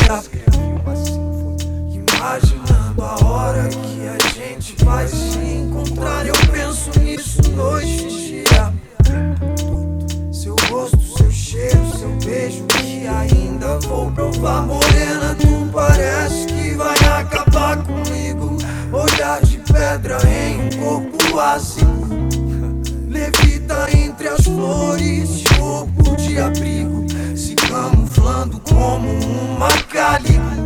Imaginando a hora que a gente vai se encontrar. Eu penso nisso noite e dia. Seu rosto, seu cheiro, seu beijo que ainda vou provar. Morena, tu parece que vai acabar comigo. Olhar de pedra em um corpo azul. Levita entre as flores, corpo de abrigo, se camuflando como uma calibre.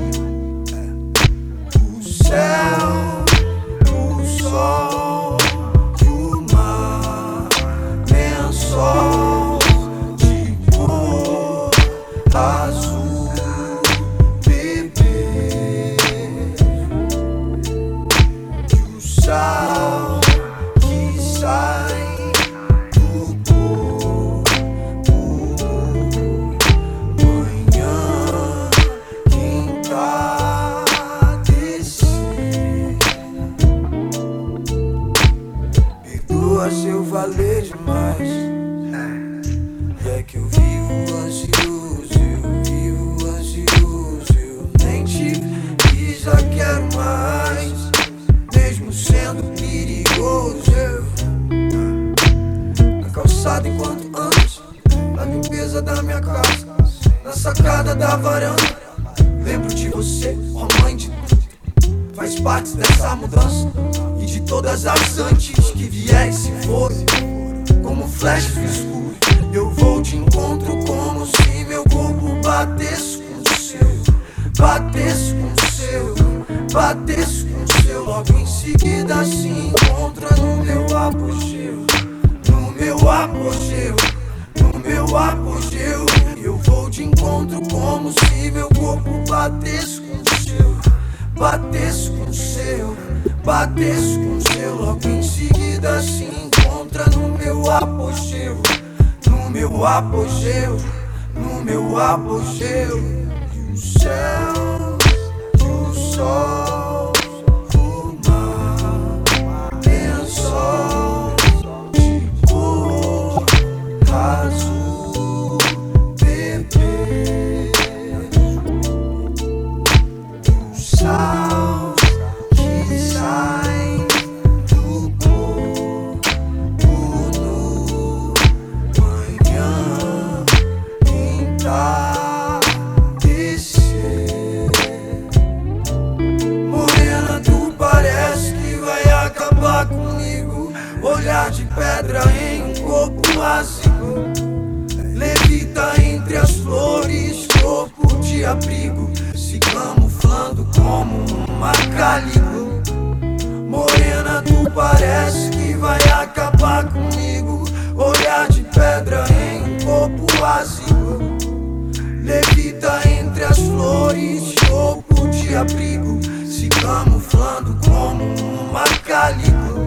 O céu, o sol, o mar, lençol de cor azul, bebê. E o sal que sai do corpo, manhã entardecer. Perdoa se eu falei demais. E é que eu vivo ansioso, eu nem tive e já quero mais. Mesmo sendo perigoso, eu na calçada enquanto andas, na limpeza da minha casa, na sacada da varanda. Lembro de você, ó mãe de tudo, faz parte dessa mudança e de todas as antes que vier e se foram. Como flash no escuro, eu vou de encontro como se meu corpo batesse com o seu, batesse com o seu, batesse com o seu. Logo em seguida se encontra no meu apogeu, no meu apogeu, no meu apogeu. Eu vou de encontro como se meu corpo batesse com o seu, batesse com o seu, batesse com o seu. Logo em seguida se encontra no meu apogeu, no meu apogeu, no meu apogeu. E o céu, e o sol, o mar, lençol de cor azul, bebê. E o sal que sai do corpo no manhã entardecer. Morena, tu parece que vai acabar comigo. Olhar de pedra em um corpo azul. Levita entre as flores, corpo de abrigo, se camuflando como uma calibre. Morena, tu parece que vai acabar comigo. Olhar de pedra em um corpo azul. Levita entre as flores, corpo de abrigo, se camuflando como uma calibre.